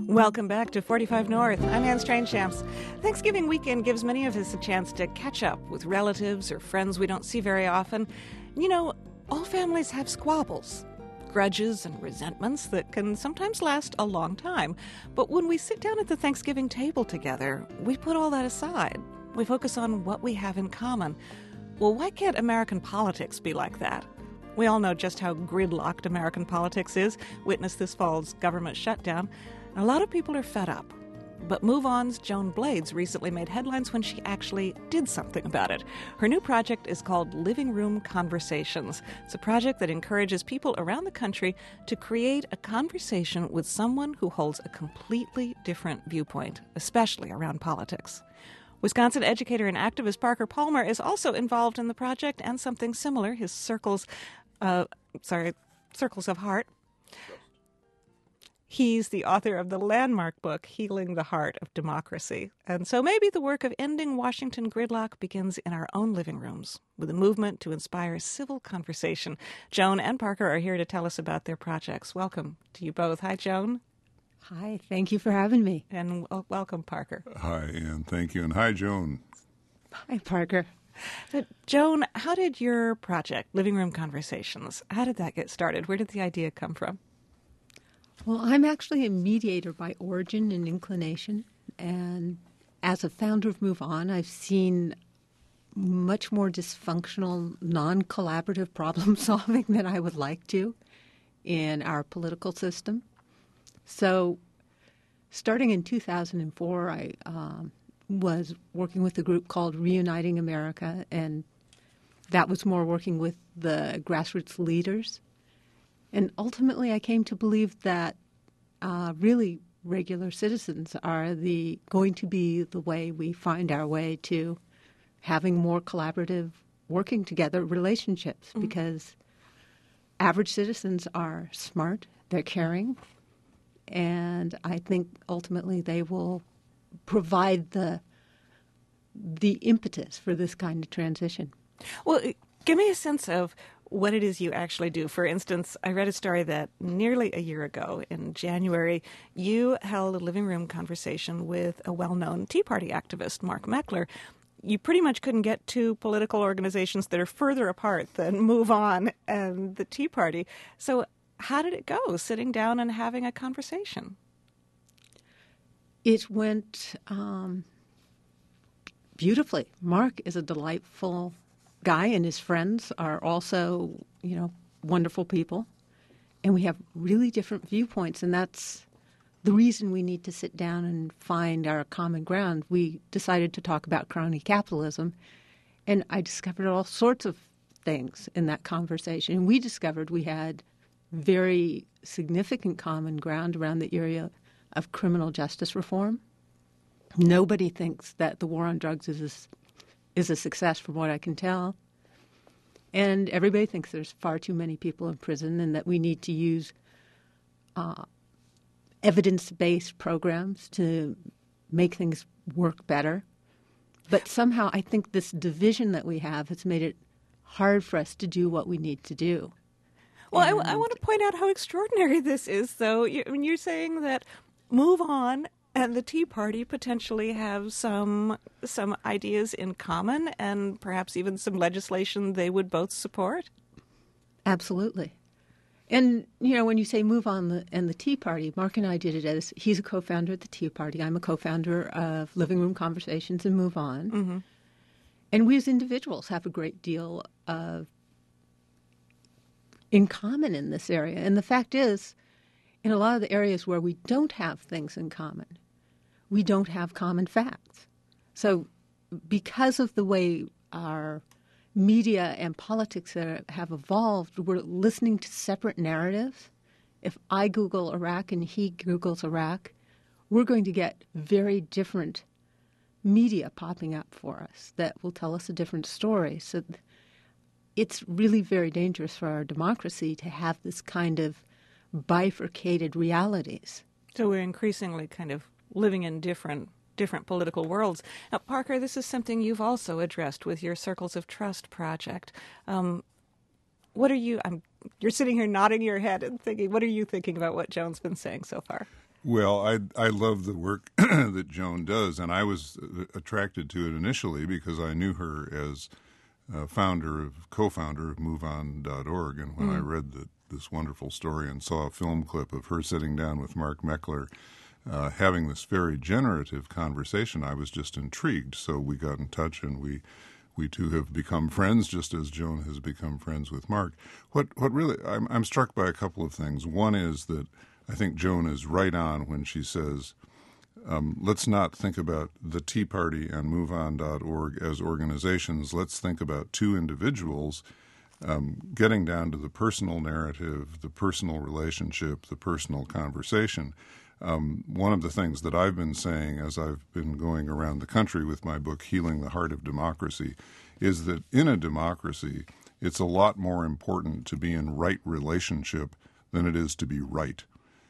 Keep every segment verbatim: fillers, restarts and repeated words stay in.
Welcome back to forty-five North. I'm Ann Strange-Shamps. Thanksgiving weekend gives many of us a chance to catch up with relatives or friends we don't see very often. You know, all families have squabbles, grudges and resentments that can sometimes last a long time. But when we sit down at the Thanksgiving table together, we put all that aside. We focus on what we have in common. Well, why can't American politics be like that? We all know just how gridlocked American politics is. Witness this fall's government shutdown. A lot of people are fed up. But Move On's Joan Blades recently made headlines when she actually did something about it. Her new project is called Living Room Conversations. It's a project that encourages people around the country to create a conversation with someone who holds a completely different viewpoint, especially around politics. Wisconsin educator and activist Parker Palmer is also involved in the project and something similar, his Circles, uh, sorry, Circles of Heart. He's the author of the landmark book, Healing the Heart of Democracy. And so maybe the work of ending Washington gridlock begins in our own living rooms with a movement to inspire civil conversation. Joan and Parker are here to tell us about their projects. Welcome to you both. Hi, Joan. Hi, thank you for having me. And w- welcome, Parker. Hi, Ann. Thank you. And hi, Joan. Hi, Parker. Uh, Joan, how did your project, Living Room Conversations, how did that get started? Where did the idea come from? Well, I'm actually a mediator by origin and inclination, and as a founder of Move On, I've seen much more dysfunctional, non-collaborative problem solving than I would like to in our political system. So starting in two thousand four, I um, was working with a group called Reuniting America, and that was more working with the grassroots leaders. And ultimately, I came to believe that uh, really regular citizens are the going to be the way we find our way to having more collaborative, working together relationships, mm-hmm. because average citizens are smart, they're caring, and I think ultimately they will provide the the impetus for this kind of transition. Well, give me a sense of what it is you actually do. For instance, I read a story that nearly a year ago in January, you held a living room conversation with a well-known Tea Party activist, Mark Meckler. You pretty much couldn't get two political organizations that are further apart than Move On and the Tea Party. So how did it go, sitting down and having a conversation? It went um, beautifully. Mark is a delightful guy, and his friends are also, you know, wonderful people. And we have really different viewpoints, and that's the reason we need to sit down and find our common ground. We decided to talk about crony capitalism, and I discovered all sorts of things in that conversation. And we discovered we had very significant common ground around the area of criminal justice reform. Nobody thinks that the war on drugs is a is a success from what I can tell. And everybody thinks there's far too many people in prison and that we need to use uh, evidence-based programs to make things work better. But somehow I think this division that we have has made it hard for us to do what we need to do. Well, and I, I want to point out how extraordinary this is, though. You, I mean, you're saying that Move On and the Tea Party potentially have some some ideas in common and perhaps even some legislation they would both support? Absolutely. And, you know, when you say Move On the, and the Tea Party, Mark and I did it as he's a co-founder of the Tea Party. I'm a co-founder of Living Room Conversations and Move On. Mm-hmm. And we as individuals have a great deal of in common in this area. And the fact is, in a lot of the areas where we don't have things in common, we don't have common facts. So because of the way our media and politics have evolved, we're listening to separate narratives. If I Google Iraq and he Googles Iraq, we're going to get very different media popping up for us that will tell us a different story. So it's really very dangerous for our democracy to have this kind of bifurcated realities. So we're increasingly kind of living in different different political worlds. Now, Parker, this is something you've also addressed with your Circles of Trust project. Um, what are you, I'm, you're sitting here nodding your head and thinking, what are you thinking about what Joan's been saying so far? Well, I I love the work that Joan does, and I was attracted to it initially because I knew her as uh, founder of co-founder of move on dot org, and when mm. I read the, this wonderful story and saw a film clip of her sitting down with Mark Meckler, uh, having this very generative conversation, I was just intrigued. So we got in touch, and we we two have become friends, just as Joan has become friends with Mark. What what really I'm I'm struck by a couple of things. One is that I think Joan is right on when she says, um, let's not think about the Tea Party and move on dot org as organizations. Let's think about two individuals um, getting down to the personal narrative, the personal relationship, the personal conversation. Um, one of the things that I've been saying as I've been going around the country with my book, Healing the Heart of Democracy, is that in a democracy, it's a lot more important to be in right relationship than it is to be right.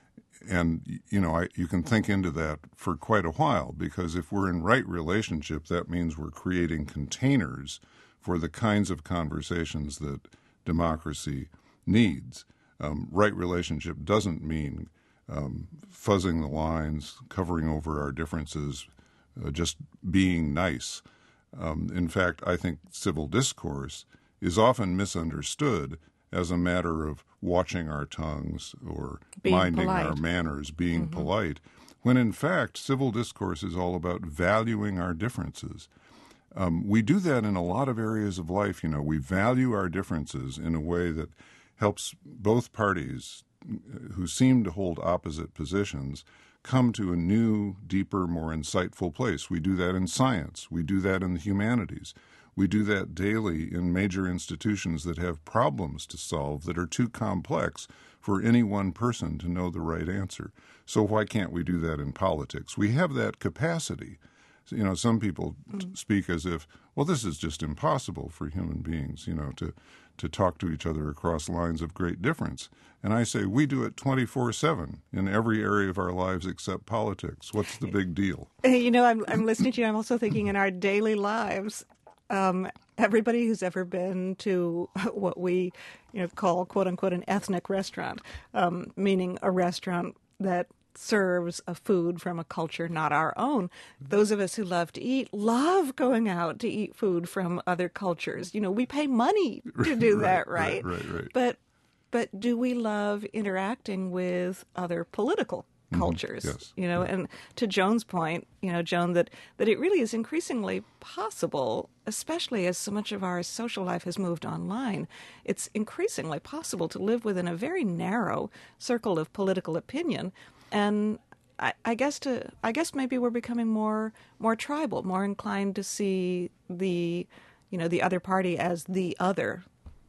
And, you know, I, you can think into that for quite a while, because if we're in right relationship, that means we're creating containers for the kinds of conversations that democracy needs. Um, right relationship doesn't mean um, fuzzing the lines, covering over our differences, uh, just being nice. Um, in fact, I think civil discourse is often misunderstood as a matter of watching our tongues or being minding polite. our manners, being mm-hmm. polite, when in fact civil discourse is all about valuing our differences. Um, we do that in a lot of areas of life. You know, we value our differences in a way that helps both parties who seem to hold opposite positions come to a new, deeper, more insightful place. We do that in science. We do that in the humanities. We do that daily in major institutions that have problems to solve that are too complex for any one person to know the right answer. So why can't we do that in politics? We have that capacity. You know, some people mm. speak as if, well, this is just impossible for human beings, you know, to, to talk to each other across lines of great difference. And I say we do it twenty-four seven in every area of our lives except politics. What's the big deal? You know, I'm, I'm listening to you. I'm also thinking in our daily lives, Um, everybody who's ever been to what we, you know, call "quote unquote" an ethnic restaurant, um, meaning a restaurant that serves a food from a culture not our own. Those of us who love to eat love going out to eat food from other cultures. You know, we pay money to do right, that, right? Right, right, right. But but do we love interacting with other political cultures? Mm-hmm. Yes. You know, yeah. and to Joan's point, you know, Joan, that, that it really is increasingly possible, especially as so much of our social life has moved online, it's increasingly possible to live within a very narrow circle of political opinion. And I, I guess to I guess maybe we're becoming more more tribal, more inclined to see the you know the other party as the other.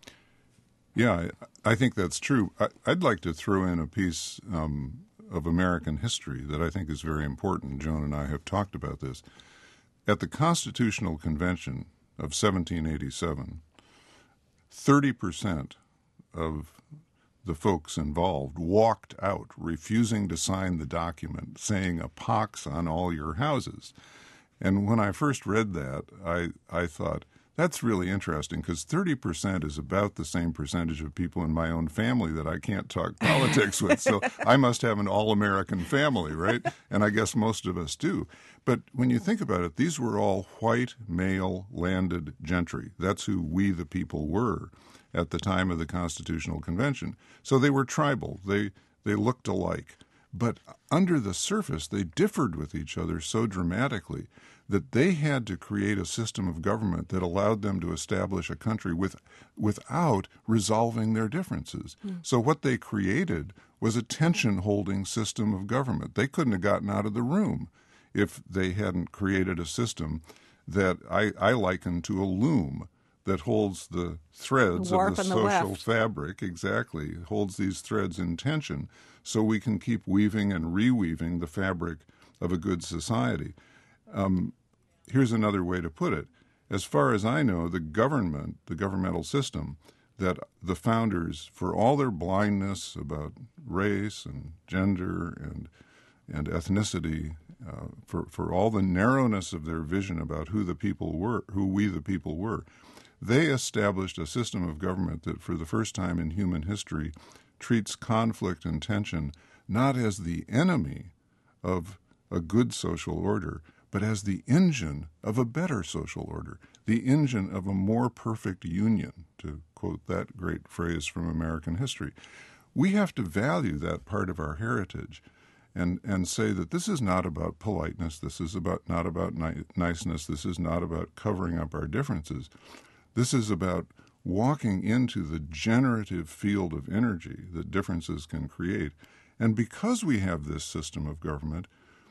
Yeah, I, I think that's true. I, I'd like to throw in a piece um, of American history that I think is very important. Joan and I have talked about this. At the Constitutional Convention of seventeen eighty-seven, thirty percent of the folks involved walked out, refusing to sign the document, saying a pox on all your houses. And when I first read that, I, I thought, that's really interesting, because thirty percent is about the same percentage of people in my own family that I can't talk politics with. So I must have an all-American family, right? And I guess most of us do. But when you think about it, these were all white, male, landed gentry. That's who we the people were at the time of the Constitutional Convention. So they were tribal. They they looked alike. But under the surface, they differed with each other so dramatically that they had to create a system of government that allowed them to establish a country with, without resolving their differences. Mm. So what they created was a tension-holding system of government. They couldn't have gotten out of the room if they hadn't created a system that I, I liken to a loom that holds the threads Warp of the and social the fabric, exactly, holds these threads in tension so we can keep weaving and reweaving the fabric of a good society. Um, here's another way to put it. As far as I know, the government, the governmental system that the founders, for all their blindness about race and gender and and ethnicity, uh, for, for all the narrowness of their vision about who the people were, who we the people were, they established a system of government that for the first time in human history treats conflict and tension not as the enemy of a good social order, but as the engine of a better social order, the engine of a more perfect union, to quote that great phrase from American history. We have to value that part of our heritage and, and say that this is not about politeness, this is about not about ni- niceness, this is not about covering up our differences. This is about walking into the generative field of energy that differences can create. And because we have this system of government,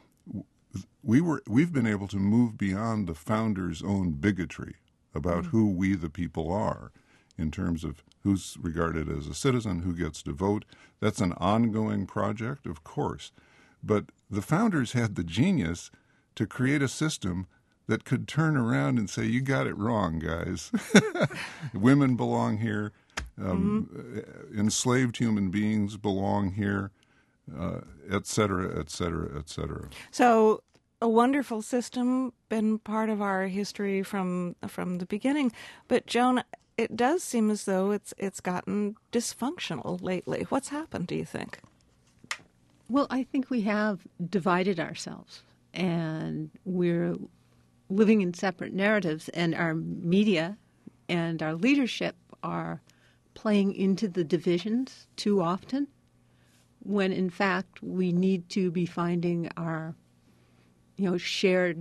we were, we've been able to move beyond the founders' own bigotry about mm. who we the people are in terms of who's regarded as a citizen, who gets to vote. That's an ongoing project, of course. But the founders had the genius to create a system that could turn around and say, you got it wrong, guys. Women belong here. Um, mm-hmm. Enslaved human beings belong here, uh, et cetera, et cetera, et cetera. So a wonderful system, been part of our history from from the beginning. But, Joan, it does seem as though it's it's gotten dysfunctional lately. What's happened, do you think? Well, I think we have divided ourselves, and we're living in separate narratives, and our media and our leadership are playing into the divisions too often, when in fact we need to be finding our, you know, shared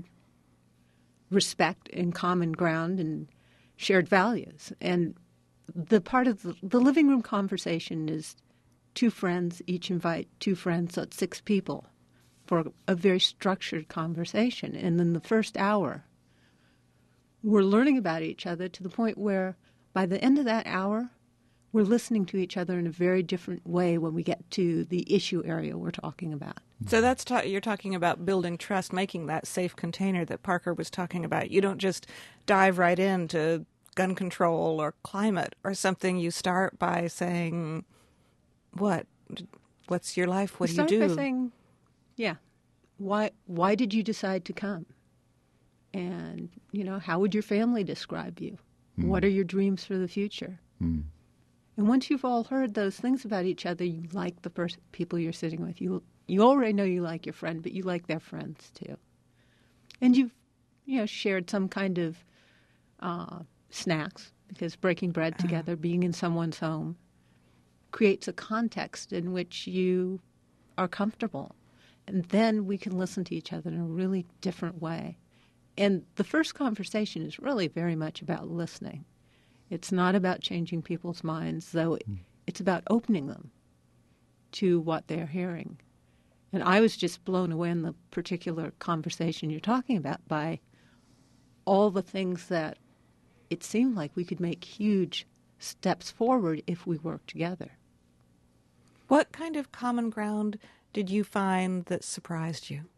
respect and common ground and shared values. And the part of the, the living room conversation is two friends each invite two friends, so it's six people, for a very structured conversation. And in the first hour, we're learning about each other to the point where by the end of that hour, we're listening to each other in a very different way when we get to the issue area we're talking about. So that's ta- you're talking about building trust, making that safe container that Parker was talking about. You don't just dive right into gun control or climate or something. You start by saying, what? What's your life? What you do you do? Start by saying, yeah, why why did you decide to come? And, you know, how would your family describe you? Mm. What are your dreams for the future? Mm. And once you've all heard those things about each other, you like the pers- people you're sitting with. You you already know you like your friend, but you like their friends too. And you've, you know, shared some kind of uh, snacks, because breaking bread together, uh. being in someone's home, creates a context in which you are comfortable. And then we can listen to each other in a really different way. And the first conversation is really very much about listening. It's not about changing people's minds, though mm. it's about opening them to what they're hearing. And I was just blown away in the particular conversation you're talking about by all the things that it seemed like we could make huge steps forward if we work together. What kind of common ground did you find that surprised you?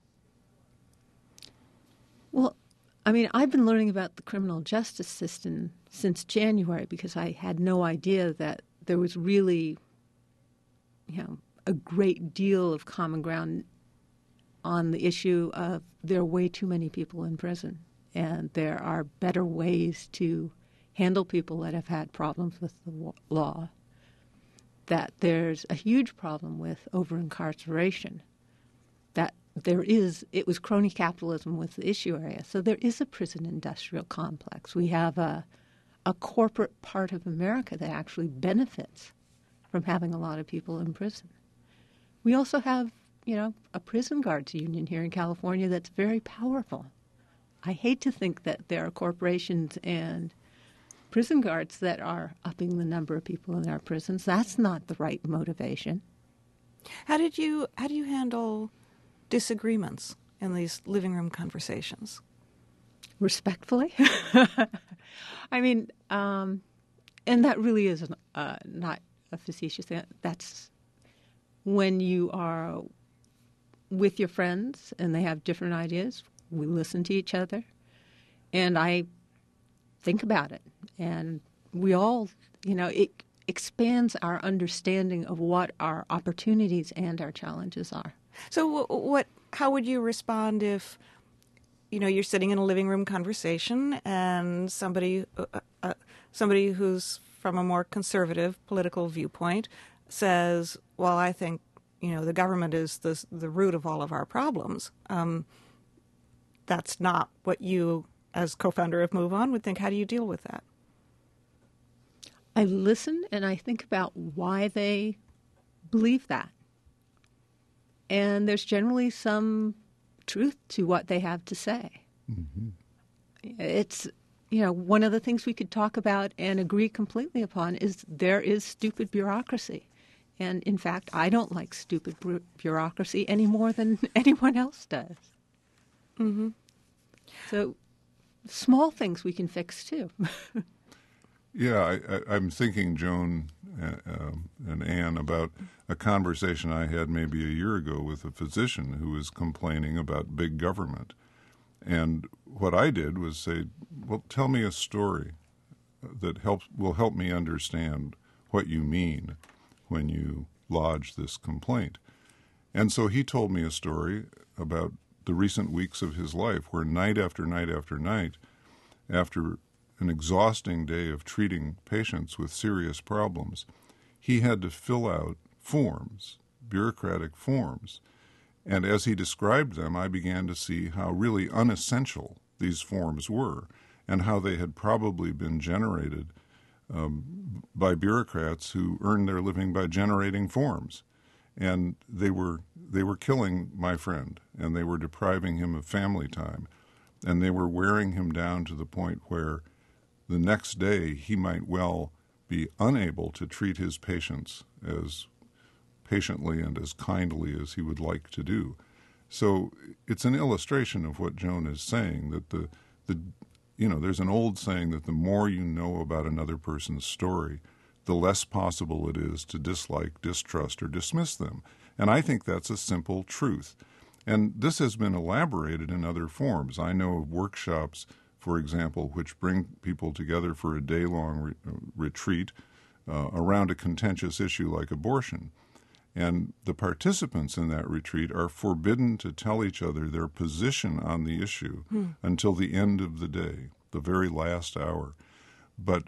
Well, I mean, I've been learning about the criminal justice system since January, because I had no idea that there was really, you know, a great deal of common ground on the issue of there are way too many people in prison, and there are better ways to handle people that have had problems with the law, that there's a huge problem with over-incarceration, that there is, it was crony capitalism with the issue area. So there is a prison industrial complex. We have a, a corporate part of America that actually benefits from having a lot of people in prison. We also have, you know, a prison guards union here in California that's very powerful. I hate to think that there are corporations and prison guards that are upping the number of people in our prisons. That's not the right motivation. How did you, how do you handle disagreements in these living room conversations? Respectfully. I mean, um, and that really is uh, not a facetious thing. That's when you are with your friends and they have different ideas, we listen to each other, and I think about it. And we all, you know, it expands our understanding of what our opportunities and our challenges are. So what? How would you respond if, you know, you're sitting in a living room conversation and somebody, uh, uh, somebody who's from a more conservative political viewpoint says, well, I think you know, the government is the, the root of all of our problems. Um, that's not what you, as co-founder of Move On, would think. How do you deal with that? I listen and I think about why they believe that. And there's generally some truth to what they have to say. Mm-hmm. It's, you know, one of the things we could talk about and agree completely upon is there is stupid bureaucracy. And in fact, I don't like stupid bu- bureaucracy any more than anyone else does. Mm-hmm. So small things we can fix too. Yeah, I, I, I'm thinking, Joan uh, um, and Anne, about a conversation I had maybe a year ago with a physician who was complaining about big government. And what I did was say, well, tell me a story that helps will help me understand what you mean when you lodge this complaint. And so he told me a story about the recent weeks of his life where night after night after night, after an exhausting day of treating patients with serious problems, he had to fill out forms, bureaucratic forms. And as he described them, I began to see how really unessential these forms were and how they had probably been generated um, by bureaucrats who earned their living by generating forms. And they were they were killing my friend, and they were depriving him of family time, and they were wearing him down to the point where the next day he might well be unable to treat his patients as patiently and as kindly as he would like to do. So it's an illustration of what Joan is saying, that the, the you know, there's an old saying that the more you know about another person's story, the less possible it is to dislike, distrust, or dismiss them. And I think that's a simple truth. And this has been elaborated in other forms. I know of workshops, for example, which bring people together for a day-long re- retreat uh, around a contentious issue like abortion. And the participants in that retreat are forbidden to tell each other their position on the issue hmm. until the end of the day, the very last hour. But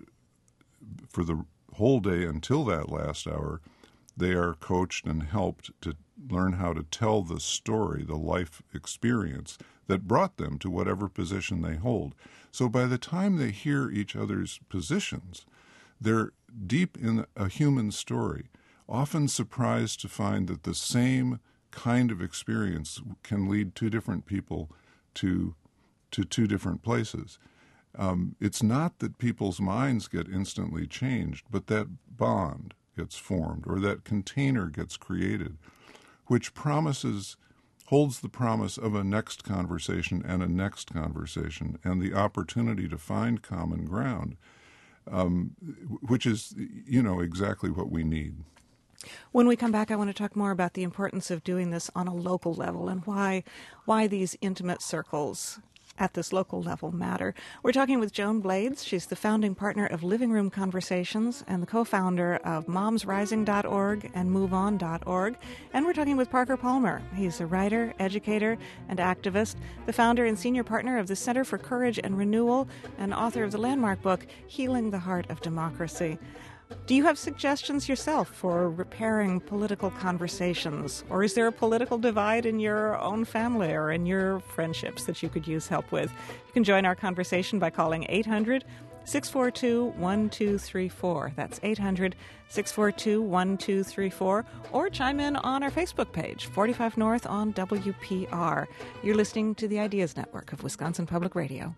for the whole day until that last hour, they are coached and helped to learn how to tell the story, the life experience that brought them to whatever position they hold. So by the time they hear each other's positions, they're deep in a human story, often surprised to find that the same kind of experience can lead two different people to to two different places. Um, it's not that people's minds get instantly changed, but that bond gets formed or that container gets created, which promises, holds the promise of a next conversation and a next conversation and the opportunity to find common ground, um, which is, you know, exactly what we need. When we come back, I want to talk more about the importance of doing this on a local level and why why these intimate circles at this local level matter. We're talking with Joan Blades. She's the founding partner of Living Room Conversations and the co-founder of moms rising dot org and move on dot org. And we're talking with Parker Palmer. He's a writer, educator, and activist, the founder and senior partner of the Center for Courage and Renewal, and author of the landmark book, Healing the Heart of Democracy. Do you have suggestions yourself for repairing political conversations? Or is there a political divide in your own family or in your friendships that you could use help with? You can join our conversation by calling eight hundred, six four two, one two three four. That's eight hundred, six four two, one two three four. Or chime in on our Facebook page, forty-five North on W P R. You're listening to the Ideas Network of Wisconsin Public Radio.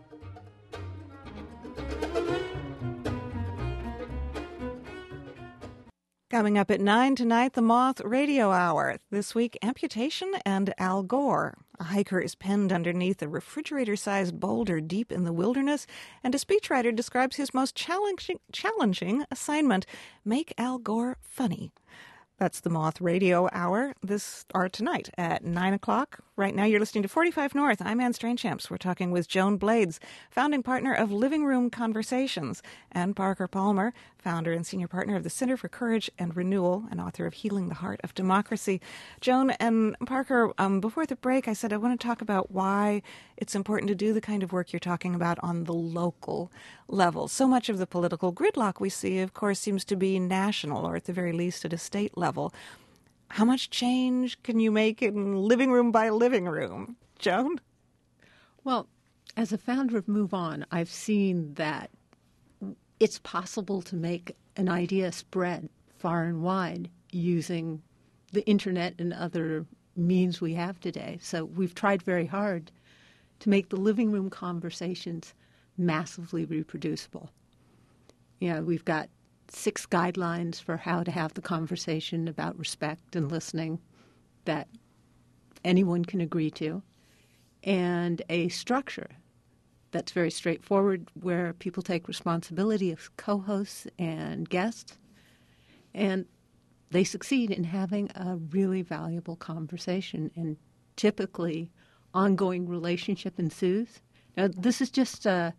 Coming up at nine tonight, the Moth Radio Hour. This week, amputation and Al Gore. A hiker is penned underneath a refrigerator-sized boulder deep in the wilderness, and a speechwriter describes his most challenging, challenging assignment, make Al Gore funny. That's the Moth Radio Hour this or tonight at nine o'clock. Right now you're listening to forty-five North. I'm Anne Strainchamps. We're talking with Joan Blades, founding partner of Living Room Conversations, and Parker Palmer, founder and senior partner of the Center for Courage and Renewal and author of Healing the Heart of Democracy. Joan and Parker, um, before the break, I said I want to talk about why it's important to do the kind of work you're talking about on the local level. So much of the political gridlock we see, of course, seems to be national or at the very least at a state level. how much change can you make in living room by living room? Joan? Well, as a founder of Move On, I've seen that it's possible to make an idea spread far and wide using the internet and other means we have today. So we've tried very hard to make the living room conversations massively reproducible. You know, we've got six guidelines for how to have the conversation about respect and listening that anyone can agree to, and a structure that's very straightforward where people take responsibility as co-hosts and guests, and they succeed in having a really valuable conversation, and typically ongoing relationship ensues. Now, this is just a,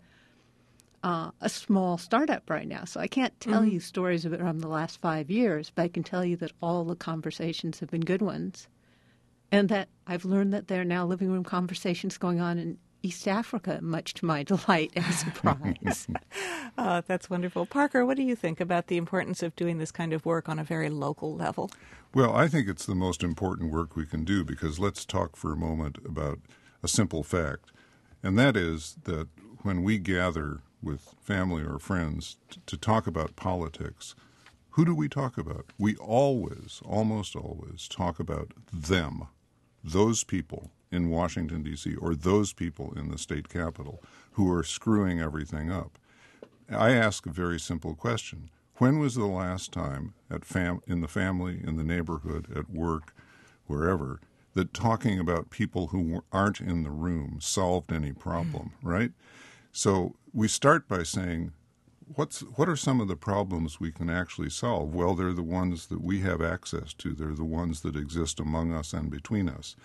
uh, a small startup right now, so I can't tell mm-hmm. you stories of it from the last five years, but I can tell you that all the conversations have been good ones, and that I've learned that there are now living room conversations going on in East Africa, much to my delight and surprise. Oh, that's wonderful. Parker, what do you think about the importance of doing this kind of work on a very local level? Well, I think it's the most important work we can do, because let's talk for a moment about a simple fact, and that is that when we gather with family or friends t- to talk about politics, who do we talk about? We always, almost always, talk about them, those people in Washington, D C, or those people in the state capitol who are screwing everything up. I ask a very simple question. When was the last time at fam- in the family, in the neighborhood, at work, wherever, that talking about people who aren't in the room solved any problem, right? So we start by saying, what's what are some of the problems we can actually solve? Well, they're the ones that we have access to. They're the ones that exist among us and between us.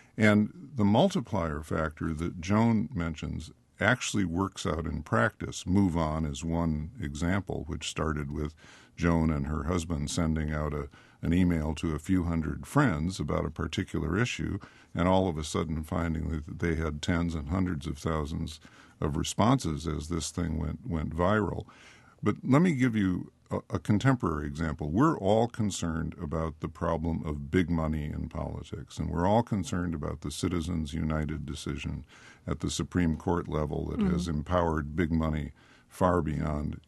And the multiplier factor that Joan mentions actually works out in practice. Move On is one example, which started with Joan and her husband sending out a, an email to a few hundred friends about a particular issue, and all of a sudden finding that they had tens and hundreds of thousands of responses as this thing went, went viral. But let me give you a, a contemporary example. We're all concerned about the problem of big money in politics, and we're all concerned about the Citizens United decision at the Supreme Court level that mm-hmm. has empowered big money far beyond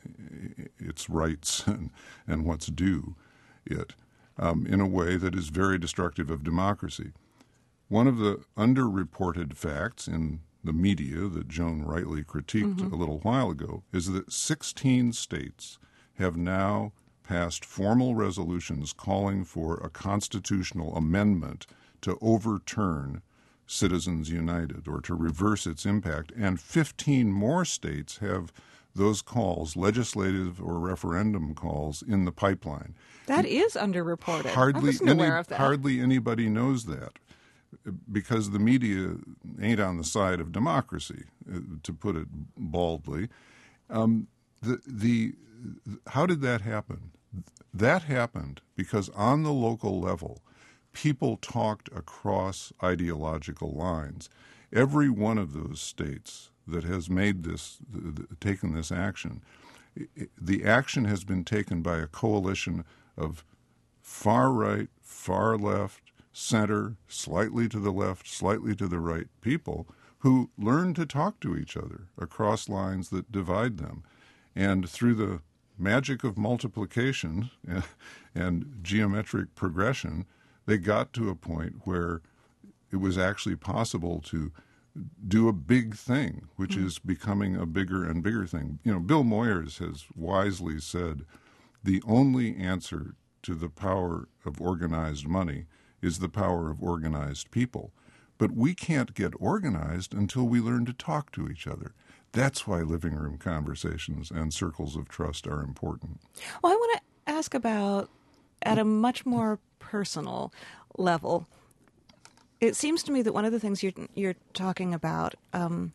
its rights and, and what's due it um, in a way that is very destructive of democracy. One of the underreported facts in the media that Joan rightly critiqued mm-hmm. a little while ago is that sixteen states have now passed formal resolutions calling for a constitutional amendment to overturn Citizens United or to reverse its impact, and fifteen more states have those calls, legislative or referendum calls, in the pipeline. That is underreported. Hardly I wasn't any, aware of that. Hardly anybody knows that, because the media ain't on the side of democracy, to put it baldly. Um, the, the how did that happen? That happened because on the local level, people talked across ideological lines. Every one of those states that has made this, taken this action, the action has been taken by a coalition of far right, far left, center, slightly to the left, slightly to the right people who learn to talk to each other across lines that divide them. And through the magic of multiplication and, and geometric progression, they got to a point where it was actually possible to do a big thing, which mm-hmm. is becoming a bigger and bigger thing. You know, Bill Moyers has wisely said the only answer to the power of organized money is the power of organized people. But we can't get organized until we learn to talk to each other. That's why living room conversations and circles of trust are important. Well, I want to ask about, at a much more personal level, it seems to me that one of the things you're, you're talking about um,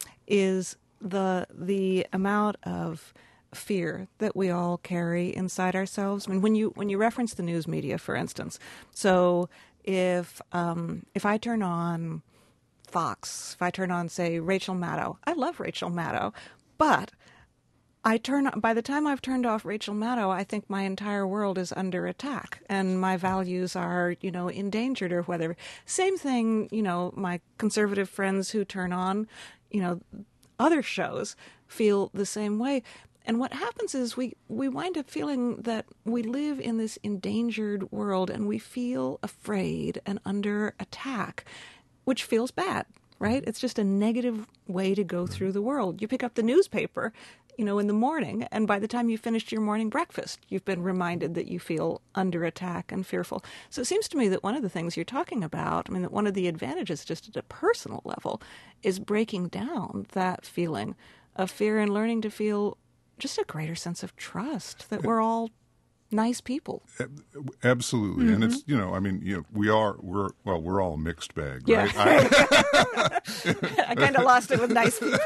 is the the amount of fear that we all carry inside ourselves. I mean, when you when you reference the news media, for instance, so if um, if I turn on Fox, if I turn on, say, Rachel Maddow, I love Rachel Maddow, but I turn by the time I've turned off Rachel Maddow, I think my entire world is under attack, and my values are, you know, endangered or whatever. Same thing, you know, my conservative friends who turn on, you know, other shows feel the same way. And what happens is we, we wind up feeling that we live in this endangered world, and we feel afraid and under attack, which feels bad, right? It's just a negative way to go through the world. You pick up the newspaper, you know, in the morning, and by the time you finished your morning breakfast, you've been reminded that you feel under attack and fearful. So it seems to me that one of the things you're talking about, I mean, that one of the advantages just at a personal level is breaking down that feeling of fear and learning to feel just a greater sense of trust that we're all nice people. Absolutely. Mm-hmm. And it's, you know, I mean, you know, we are, we're, well, we're all a mixed bag, right? Yeah. I, I kind of lost it with nice people.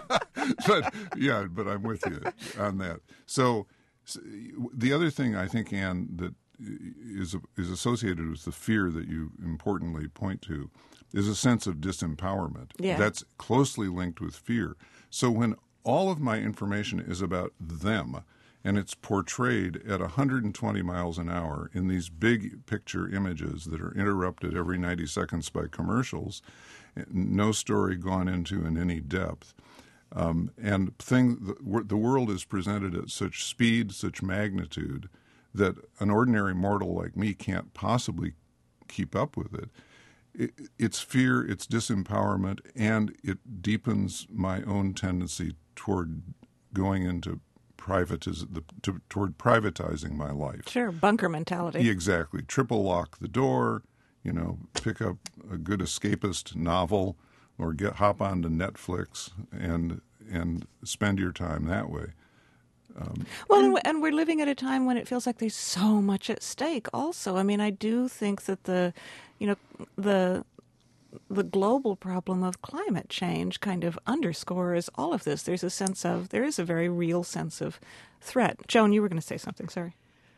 But, yeah, but I'm with you on that. So, so the other thing I think, Ann, that is is associated with the fear that you importantly point to is a sense of disempowerment. Yeah. That's closely linked with fear. So when all of my information is about them, and it's portrayed at one hundred twenty miles an hour in these big picture images that are interrupted every ninety seconds by commercials, no story gone into in any depth. Um, and thing, the, the world is presented at such speed, such magnitude, that an ordinary mortal like me can't possibly keep up with it. it. It's fear, it's disempowerment, and it deepens my own tendency toward going into privatiz- the, to, toward privatizing my life. Sure, bunker mentality. Yeah, exactly. Triple lock the door, you know, pick up a good escapist novel, or get hop onto Netflix and and spend your time that way. Um, well, and, and we're living at a time when it feels like there's so much at stake. Also, I mean, I do think that the, you know, the the global problem of climate change kind of underscores all of this. There's a sense of there is a very real sense of threat. Joan, you were going to say something. Sorry.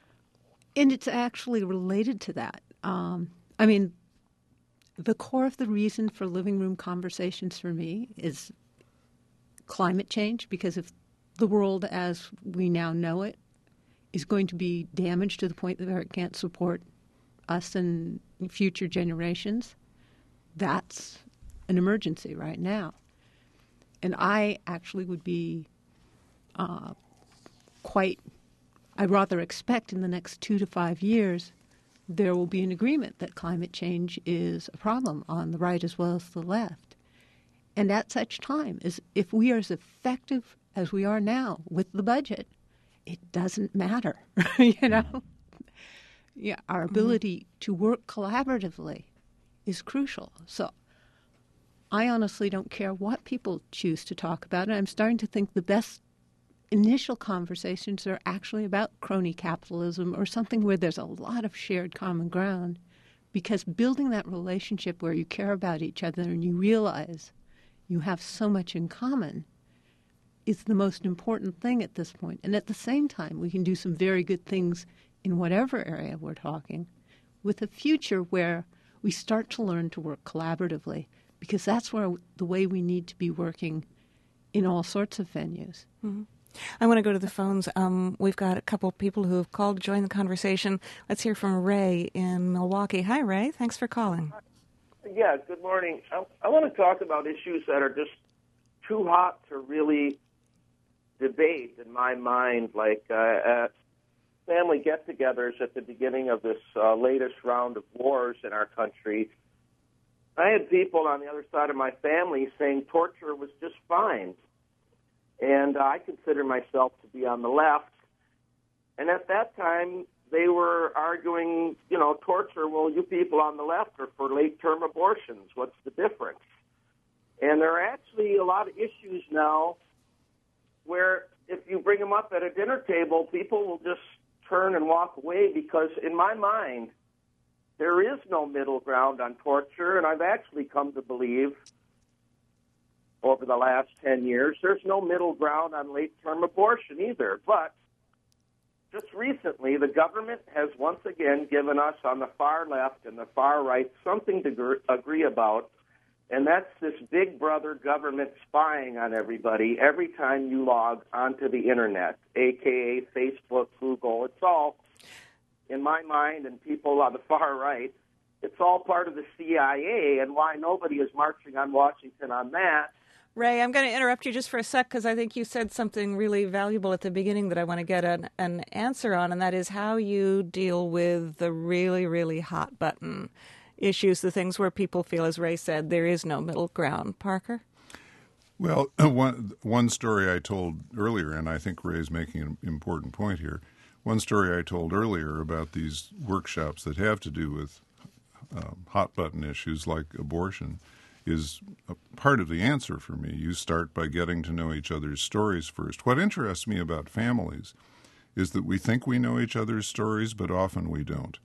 And it's actually related to that. Um, I mean. The core of the reason for living room conversations for me is climate change, because if the world as we now know it is going to be damaged to the point where it can't support us and future generations, that's an emergency right now. And I actually would be uh, quite, I rather expect in the next two to five years there will be an agreement that climate change is a problem on the right as well as the left. And at such time, as if we are as effective as we are now with the budget, it doesn't matter, you know? Yeah, our ability mm-hmm. to work collaboratively is crucial. So I honestly don't care what people choose to talk about. And I'm starting to think the best initial conversations are actually about crony capitalism or something where there's a lot of shared common ground, because building that relationship where you care about each other and you realize you have so much in common is the most important thing at this point. And at the same time, we can do some very good things in whatever area we're talking with a future where we start to learn to work collaboratively, because that's where the way we need to be working in all sorts of venues. Mm-hmm. I want to go to the phones. Um, we've got a couple of people who have called to join the conversation. Let's hear from Ray in Milwaukee. Hi, Ray. Thanks for calling. Yeah, good morning. I, I want to talk about issues that are just too hot to really debate in my mind, like uh, at family get-togethers at the beginning of this uh, latest round of wars in our country. I had people on the other side of my family saying torture was just fine. And I consider myself to be on the left. And at that time, they were arguing, you know, torture, well, you people on the left are for late-term abortions. What's the difference? And there are actually a lot of issues now where if you bring them up at a dinner table, people will just turn and walk away, because in my mind, there is no middle ground on torture. And I've actually come to believe over the last ten years, there's no middle ground on late-term abortion either. But just recently, the government has once again given us on the far left and the far right something to gr- agree about, And that's this big brother government spying on everybody every time you log onto the internet, a k a. Facebook, Google. It's all, in my mind, and people on the far right, it's all part of the C I A, and why nobody is marching on Washington on that. Ray, I'm going to interrupt you just for a sec because I think you said something really valuable at the beginning that I want to get an, an answer on, and that is how you deal with the really, really hot button issues, the things where people feel, as Ray said, there is no middle ground. Parker? Well, one, one story I told earlier, and I think Ray's making an important point here, one story I told earlier about these workshops that have to do with um, hot-button issues like abortion is a part of the answer for me. You start by getting to know each other's stories first. What interests me about families is that we think we know each other's stories, but often we don't.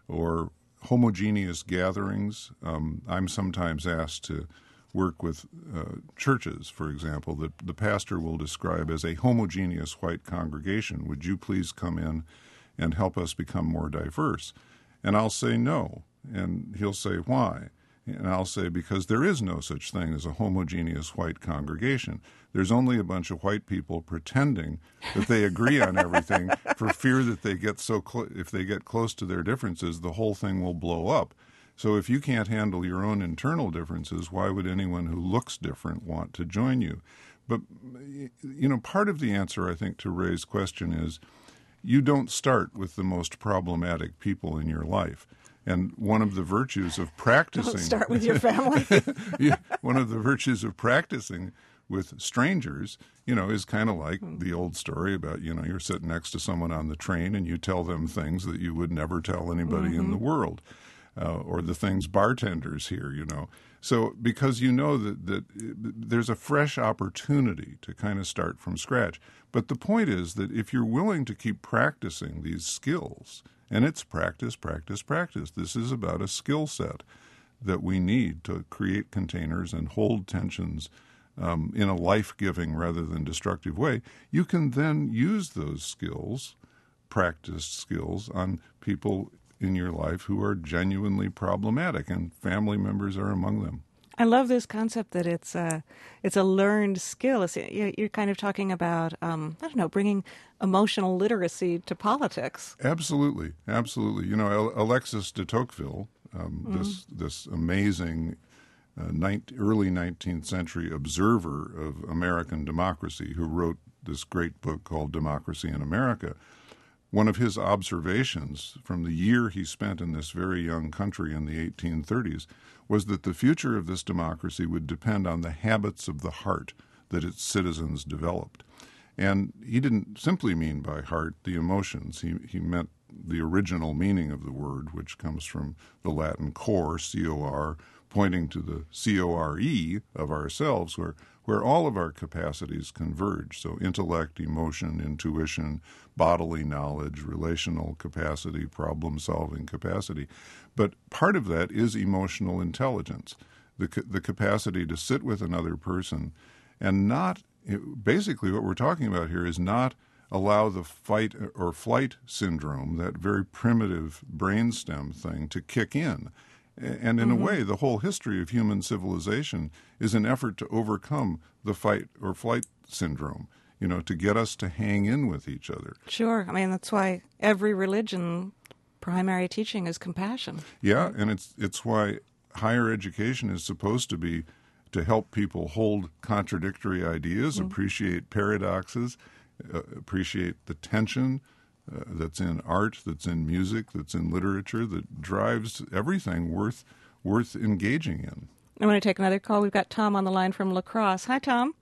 Or homogeneous gatherings. Um, I'm sometimes asked to work with uh, churches, for example, that the pastor will describe as a homogeneous white congregation. Would you please come in and help us become more diverse? And I'll say no. And he'll say, why? And I'll say, because there is no such thing as a homogeneous white congregation. There's only a bunch of white people pretending that they agree on everything for fear that they get so cl- if they get close to their differences, the whole thing will blow up. So if you can't handle your own internal differences, why would anyone who looks different want to join you? But, you know, part of the answer, I think, to Ray's question is you don't start with the most problematic people in your life. And one of the virtues of practicing... Don't start with your family. Yeah, one of the virtues of practicing with strangers, you know, is kind of like mm. the old story about, you know, you're sitting next to someone on the train and you tell them things that you would never tell anybody mm-hmm. in the world, uh, or the things bartenders hear, you know. So because you know that, that there's a fresh opportunity to kind of start from scratch. But the point is that if you're willing to keep practicing these skills... And it's practice, practice, practice. This is about a skill set that we need to create containers and hold tensions um, in a life-giving rather than destructive way. You can then use those skills, practiced skills, on people in your life who are genuinely problematic, and family members are among them. I love this concept that it's a, it's a learned skill. It's, you're kind of talking about, um, I don't know, bringing emotional literacy to politics. Absolutely, absolutely. You know, Alexis de Tocqueville, um, mm-hmm. this this amazing uh, ninth, early nineteenth century observer of American democracy, who wrote this great book called Democracy in America, one of his observations from the year he spent in this very young country in the eighteen thirties was that the future of this democracy would depend on the habits of the heart that its citizens developed. And he didn't simply mean by heart the emotions. He, he meant the original meaning of the word, which comes from the Latin cor, C O R, pointing to the C O R E of ourselves, where, where all of our capacities converge. So intellect, emotion, intuition, bodily knowledge, relational capacity, problem-solving capacity. But part of that is emotional intelligence, the the capacity to sit with another person and not, basically what we're talking about here is not allow the fight or flight syndrome, that very primitive brainstem thing, to kick in. And in mm-hmm. a way, the whole history of human civilization is an effort to overcome the fight or flight syndrome, you know, to get us to hang in with each other. Sure. I mean, that's why every religion, primary teaching is compassion. Yeah, and it's it's why higher education is supposed to be to help people hold contradictory ideas, mm-hmm. appreciate paradoxes, uh, appreciate the tension uh, that's in art, that's in music, that's in literature, that drives everything worth worth engaging in. I want to take another call. We've got Tom on the line from La Crosse. Hi, Tom.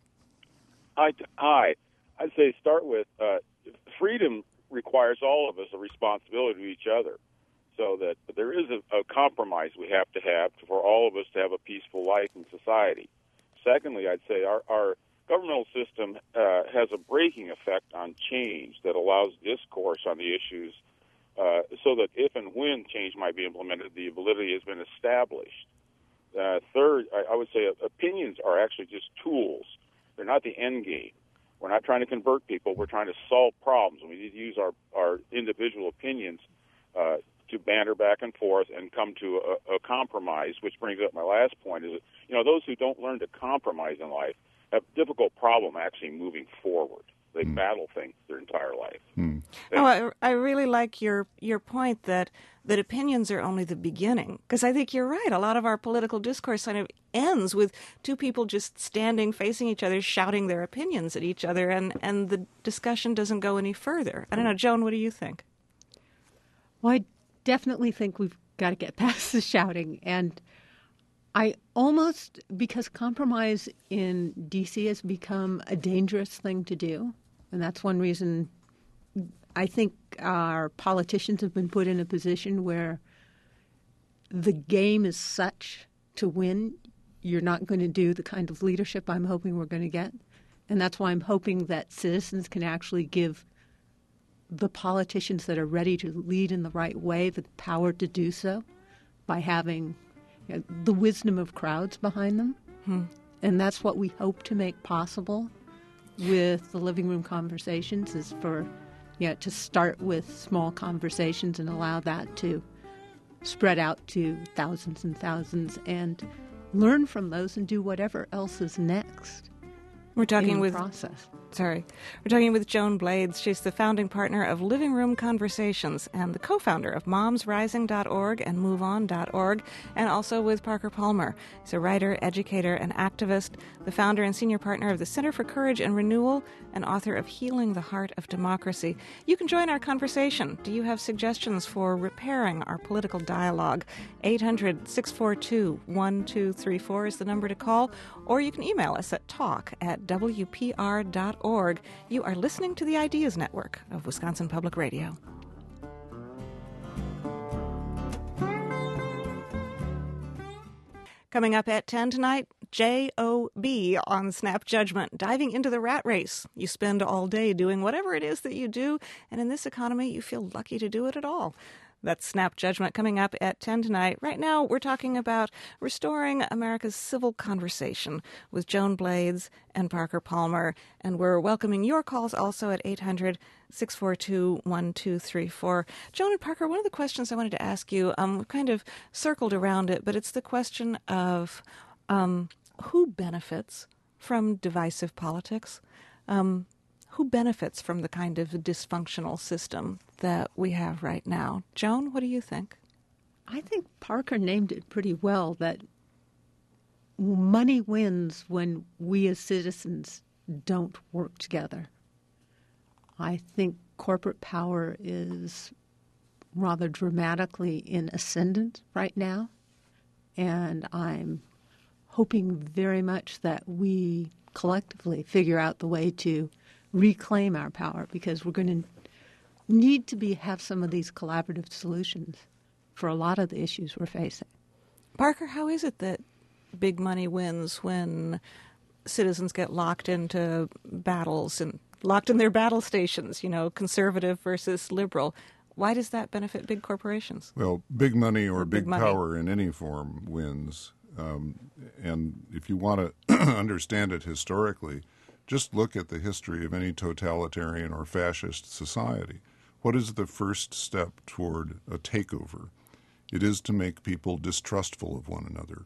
Hi. Hi. I'd say start with uh, freedom requires all of us a responsibility to each other, so that there is a, a compromise we have to have for all of us to have a peaceful life in society. Secondly, I'd say our, our governmental system uh, has a braking effect on change that allows discourse on the issues uh, so that if and when change might be implemented, the validity has been established. Uh, third, I, I would say opinions are actually just tools. They're not the end game. We're not trying to convert people. We're trying to solve problems. We need to use our, our individual opinions uh, to banter back and forth and come to a, a compromise, which brings up my last point, is that, you know, those who don't learn to compromise in life have a difficult problem actually moving forward. They mm. battle things their entire life. Mm. Oh, I, I really like your your point that that opinions are only the beginning, because I think you're right. A lot of our political discourse kind of ends with two people just standing facing each other, shouting their opinions at each other, and, and the discussion doesn't go any further. I don't know, Joan, what do you think? Well, I definitely think we've got to get past the shouting. And I almost, because compromise in D C has become a dangerous thing to do, and that's one reason I think our politicians have been put in a position where the game is such to win, you're not going to do the kind of leadership I'm hoping we're going to get. And that's why I'm hoping that citizens can actually give the politicians that are ready to lead in the right way the power to do so by having, you know, the wisdom of crowds behind them. Hmm. And that's what we hope to make possible with the Living Room Conversations, is for, you know, to start with small conversations and allow that to spread out to thousands and thousands and learn from those and do whatever else is next. We're talking in the with process. Sorry. We're talking with Joan Blades. She's the founding partner of Living Room Conversations and the co-founder of moms rising dot org and move on dot org, and also with Parker Palmer. He's a writer, educator, and activist, the founder and senior partner of the Center for Courage and Renewal, and author of Healing the Heart of Democracy. You can join our conversation. Do you have suggestions for repairing our political dialogue? eight hundred, six four two, one two three four is the number to call, or you can email us at talk at w p r dot org. You are listening to the Ideas Network of Wisconsin Public Radio. Coming up at ten tonight, J O B on Snap Judgment, diving into the rat race. You spend all day doing whatever it is that you do, and in this economy, you feel lucky to do it at all. That's Snap Judgment coming up at ten tonight. Right now, we're talking about restoring America's civil conversation with Joan Blades and Parker Palmer. And we're welcoming your calls also at eight hundred, six four two, one two three four. Joan and Parker, one of the questions I wanted to ask you, um, we've kind of circled around it, but it's the question of um, who benefits from divisive politics? Um Who benefits from the kind of dysfunctional system that we have right now? Joan, what do you think? I think Parker named it pretty well, that money wins when we as citizens don't work together. I think corporate power is rather dramatically in ascendant right now, and I'm hoping very much that we collectively figure out the way to reclaim our power, because we're going to need to be have some of these collaborative solutions for a lot of the issues we're facing. Parker, how is it that big money wins when citizens get locked into battles and locked in their battle stations, you know, conservative versus liberal? Why does that benefit big corporations? Well, big money or, or big, big power money. in any form wins. Um, and if you want to understand it historically, just look at the history of any totalitarian or fascist society. What is the first step toward a takeover? It is to make people distrustful of one another.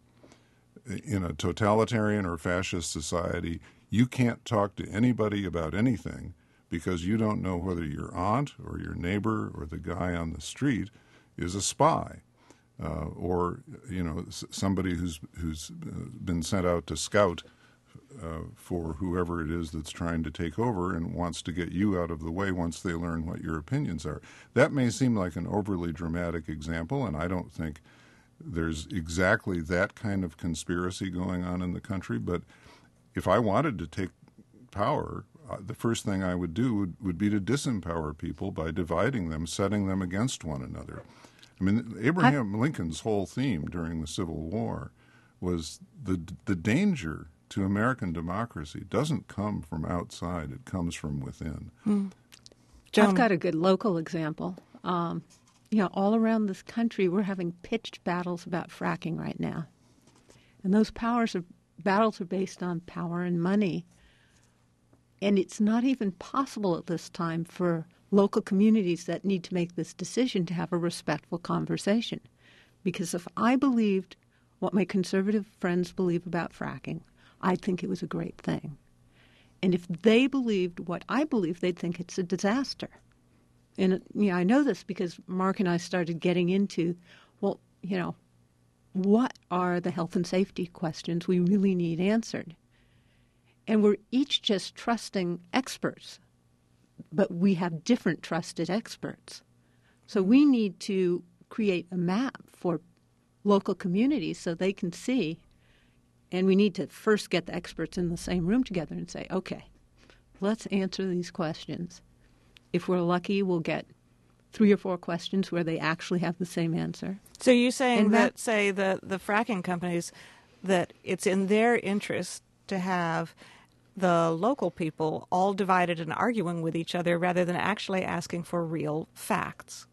In a totalitarian or fascist society, you can't talk to anybody about anything because you don't know whether your aunt or your neighbor or the guy on the street is a spy. Uh, or, you know, somebody who's who's been sent out to scout Uh, for whoever it is that's trying to take over and wants to get you out of the way once they learn what your opinions are. That may seem like an overly dramatic example, and I don't think there's exactly that kind of conspiracy going on in the country, but if I wanted to take power, uh, the first thing I would do would, would be to disempower people by dividing them, setting them against one another. I mean, Abraham Lincoln's whole theme during the Civil War was the the danger to American democracy doesn't come from outside. It comes from within. Mm. I've got a good local example. Um, you know, all around this country, we're having pitched battles about fracking right now. And those powers are, battles are based on power and money. And it's not even possible at this time for local communities that need to make this decision to have a respectful conversation. Because if I believed what my conservative friends believe about fracking, I'd think it was a great thing. And if they believed what I believe, they'd think it's a disaster. And you know, I know this because Mark and I started getting into, well, you know, what are the health and safety questions we really need answered? And we're each just trusting experts, but we have different trusted experts. So we need to create a map for local communities so they can see. And we need to first get the experts in the same room together and say, okay, let's answer these questions. If we're lucky, we'll get three or four questions where they actually have the same answer. So you're saying And that, that- say, the, the fracking companies, that it's in their interest to have the local people all divided and arguing with each other rather than actually asking for real facts.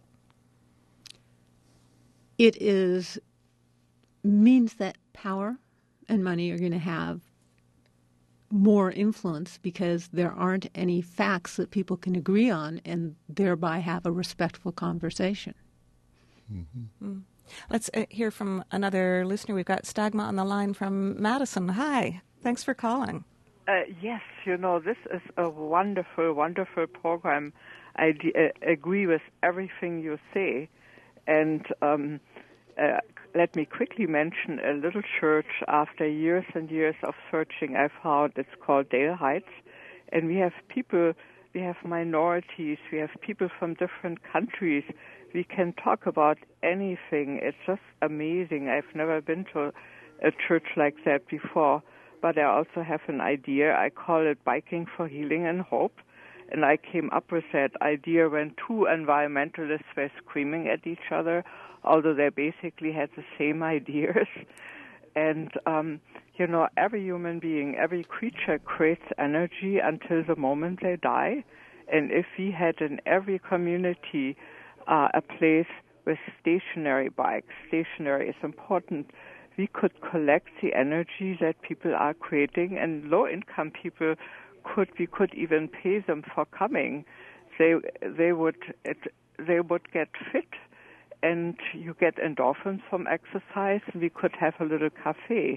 It is means that power and money are going to have more influence because there aren't any facts that people can agree on and thereby have a respectful conversation. Mm-hmm. Mm. Let's uh, hear from another listener. We've got Stagma on the line from Madison. Hi. Thanks for calling. Uh, yes, you know, this is a wonderful, wonderful program. I d- uh, agree with everything you say. And um, uh, let me quickly mention a little church after years and years of searching I found. It's called Dale Heights. And we have people, we have minorities, we have people from different countries. We can talk about anything. It's just amazing. I've never been to a church like that before. But I also have an idea. I call it Biking for Healing and Hope. And I came up with that idea when two environmentalists were screaming at each other, although they basically had the same ideas. And, um, you know, every human being, every creature creates energy until the moment they die. And if we had in every community uh, a place with stationary bikes, stationary is important, we could collect the energy that people are creating, and low-income people could we could even pay them for coming. They they would it, they would get fit, and you get endorphins from exercise. We could have a little cafe.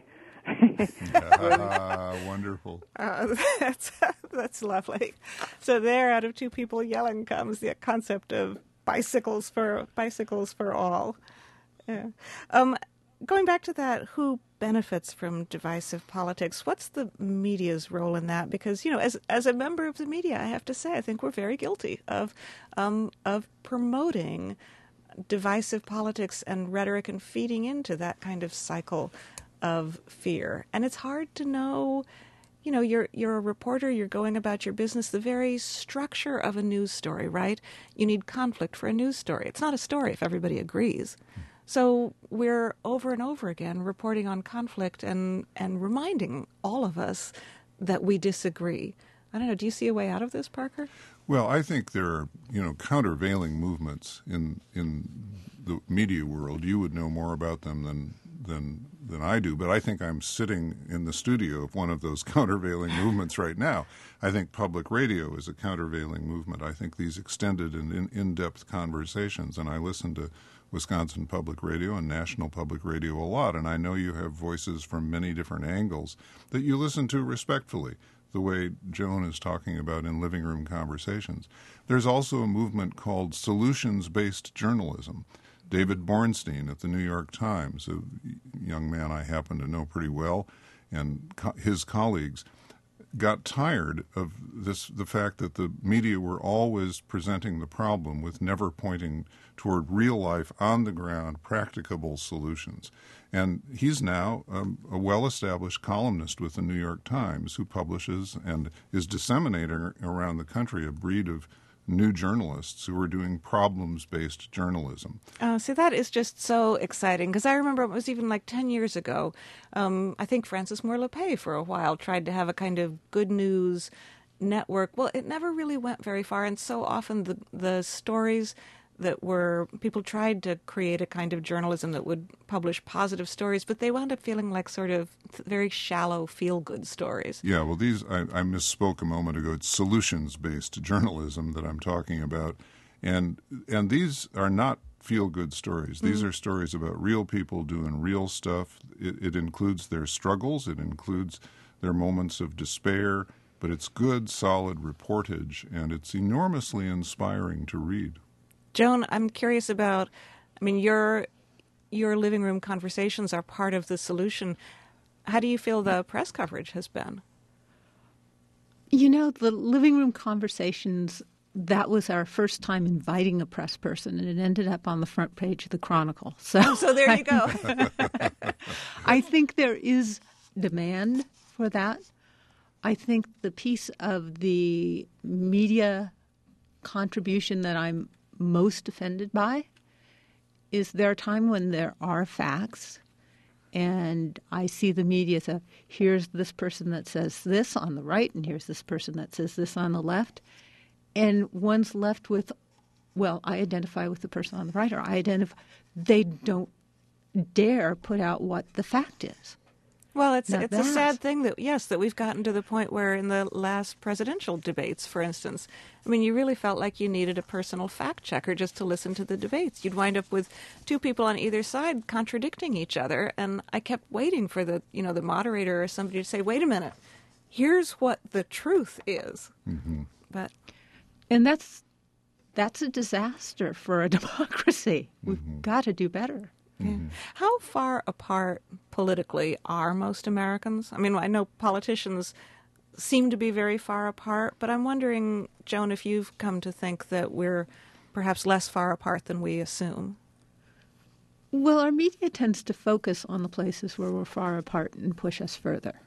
Ah, wonderful. Uh, that's that's lovely. So there, out of two people yelling, comes the concept of bicycles for bicycles for all. Yeah. Um, Going back to that, who benefits from divisive politics? What's the media's role in that? Because, you know, as as a member of the media, I have to say, I think we're very guilty of um, of promoting divisive politics and rhetoric and feeding into that kind of cycle of fear. And it's hard to know, you know, you're you're a reporter, you're going about your business, the very structure of a news story, right? You need conflict for a news story. It's not a story if everybody agrees. So we're over and over again reporting on conflict and, and reminding all of us that we disagree. I don't know, do you see a way out of this, Parker? Well, I think there are, you know, countervailing movements in in the media world. You would know more about them than than than I do, but I think I'm sitting in the studio of one of those countervailing movements right now. I think public radio is a countervailing movement. I think these extended and in, in-depth conversations, and I listen to Wisconsin Public Radio and National Public Radio a lot, and I know you have voices from many different angles that you listen to respectfully, the way Joan is talking about in Living Room Conversations. There's also a movement called solutions-based journalism. David Bornstein at the New York Times, a young man I happen to know pretty well, and co- his colleagues, got tired of this, the fact that the media were always presenting the problem with never pointing toward real life, on the ground, practicable solutions. And he's now um, a well-established columnist with the New York Times who publishes and is disseminating around the country a breed of new journalists who are doing problems-based journalism. Oh, see, that is just so exciting, because I remember it was even like ten years ago. Um, I think Francis Moore Lepay for a while tried to have a kind of good news network. Well, it never really went very far, and so often the, the stories that were, people tried to create a kind of journalism that would publish positive stories, but they wound up feeling like sort of very shallow, feel-good stories. Yeah, well, these, I, I misspoke a moment ago. It's solutions-based journalism that I'm talking about. And and these are not feel-good stories. These mm-hmm. are stories about real people doing real stuff. It, it includes their struggles. It includes their moments of despair. But it's good, solid reportage, and it's enormously inspiring to read. Joan, I'm curious about, I mean, your your living room conversations are part of the solution. How do you feel the press coverage has been? You know, the living room conversations, that was our first time inviting a press person, and it ended up on the front page of the Chronicle. So, oh, so there you go. I think there is demand for that. I think the piece of the media contribution that I'm most offended by is there a time when there are facts and I see the media say, here's this person that says this on the right and here's this person that says this on the left. And one's left with, well, I identify with the person on the right or I identify. They don't dare put out what the fact is. Well, it's Now it's that's- a sad thing that, yes, that we've gotten to the point where in the last presidential debates, for instance, I mean, you really felt like you needed a personal fact checker just to listen to the debates. You'd wind up with two people on either side contradicting each other, and I kept waiting for the, you know, the moderator or somebody to say, wait a minute, here's what the truth is. Mm-hmm. But And that's that's a disaster for a democracy. We've Mm-hmm. got to do better. yeah. How far apart politically are most Americans? I mean, I know politicians seem to be very far apart, but I'm wondering, Joan, if you've come to think that we're perhaps less far apart than we assume. Well, our media tends to focus on the places where we're far apart and push us further.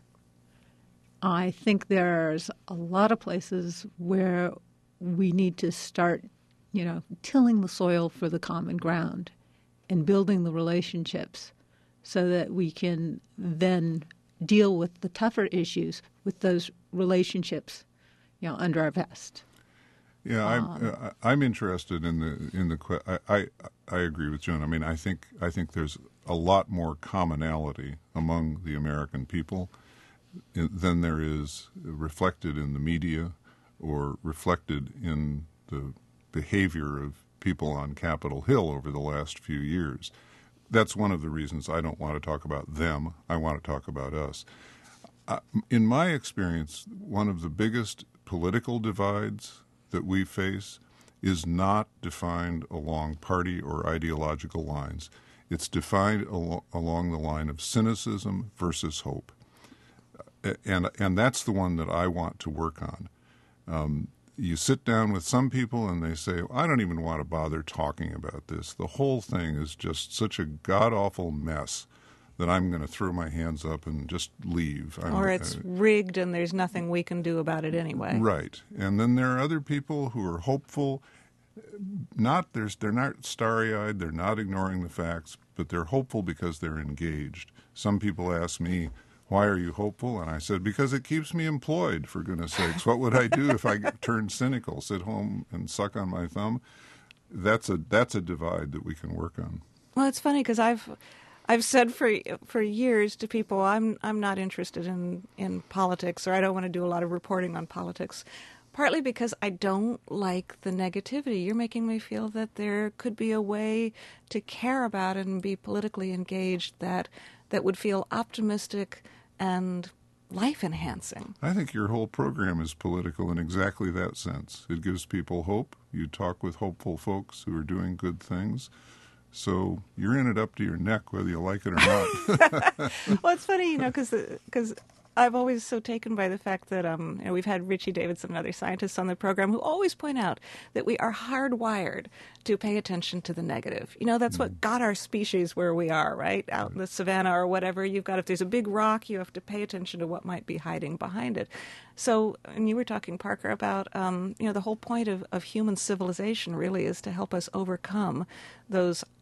I think there's a lot of places where we need to start, you know, tilling the soil for the common ground and building the relationships so that we can then deal with the tougher issues with those relationships, you know, under our vest. Yeah, I'm uh, I'm interested in the in the que- I, I I agree with Joan. I mean, I think I think there's a lot more commonality among the American people than there is reflected in the media or reflected in the behavior of people on Capitol Hill over the last few years. That's one of the reasons I don't want to talk about them. I want to talk about us. Uh, in my experience, one of the biggest political divides that we face is not defined along party or ideological lines. It's defined al- along the line of cynicism versus hope. And and that's the one that I want to work on. Um, you sit down with some people and they say, I don't even want to bother talking about this. The whole thing is just such a god-awful mess that I'm going to throw my hands up and just leave. I'm, Or it's uh, rigged and there's nothing we can do about it anyway. Right. And then there are other people who are hopeful. Not there's they're not starry-eyed, they're not ignoring the facts, but they're hopeful because they're engaged. Some people ask me, why are you hopeful? And I said, because it keeps me employed, for goodness sakes. What would I do if I turned cynical, sit home and suck on my thumb? That's a that's a divide that we can work on. Well, it's funny because I've I've said for for years to people, I'm I'm not interested in, in politics, or I don't want to do a lot of reporting on politics, partly because I don't like the negativity. You're making me feel that there could be a way to care about it and be politically engaged that that would feel optimistic and life-enhancing. I think your whole program is political in exactly that sense. It gives people hope. You talk with hopeful folks who are doing good things. So you're in it up to your neck, whether you like it or not. Well, it's funny, you know, because because I've always so taken by the fact that um, you know, we've had Richie Davidson and other scientists on the program who always point out that we are hardwired to pay attention to the negative. You know, that's mm. what got our species where we are, right? Out in the savannah or whatever, you've got, if there's a big rock, you have to pay attention to what might be hiding behind it. So, and you were talking, Parker, about, um, you know, the whole point of, of human civilization really is to help us overcome those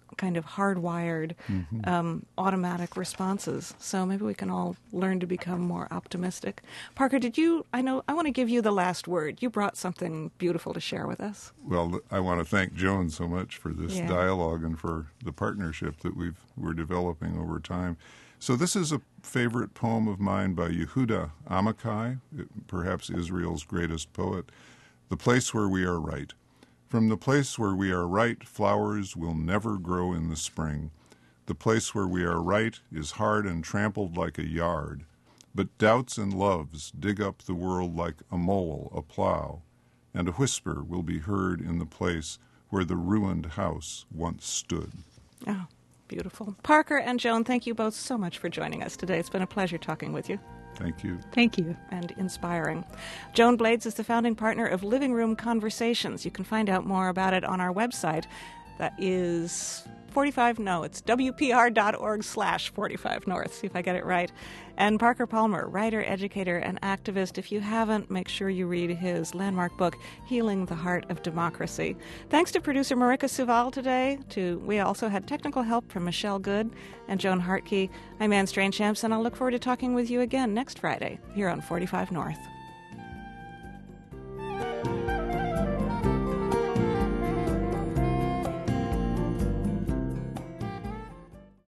kind of hardwired Mm-hmm. um, automatic responses. So maybe we can all learn to become more optimistic. Parker, did you, I know, I want to give you the last word. You brought something beautiful to share with us. Well, I want to thank Joan so much for this Yeah. dialogue and for the partnership that we've, we're developing over time. So this is a favorite poem of mine by Yehuda Amichai, perhaps Israel's greatest poet, "The Place Where We Are Right." From the place where we are right, flowers will never grow in the spring. The place where we are right is hard and trampled like a yard, but doubts and loves dig up the world like a mole, a plow, and a whisper will be heard in the place where the ruined house once stood. Oh, beautiful. Parker and Joan, thank you both so much for joining us today. It's been a pleasure talking with you. Thank you. Thank you. And inspiring. Joan Blades is the founding partner of Living Room Conversations. You can find out more about it on our website. That is forty-five, no, it's W P R dot org slash forty-five North. See if I get it right. And Parker Palmer, writer, educator, and activist. If you haven't, make sure you read his landmark book, Healing the Heart of Democracy. Thanks to producer Marika Suval today. To We also had technical help from Michelle Good and Joan Hartke. I'm Anne Strange-Champs, and I'll look forward to talking with you again next Friday here on forty-five North.